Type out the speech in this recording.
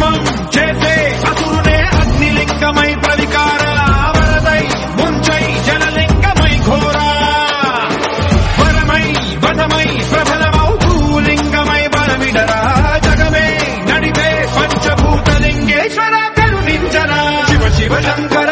భస్మం చేసే అసురునే అగ్నిలింగమై ప్రవికార వరదై ముంచై జలలింగమై ఘోరా వరమై వధమై ప్రబలమౌ భూలింగమై బలమిడరా జగమే నడిపే పంచభూతలింగేశ్వర కరుణించరా శివ శివ శంకర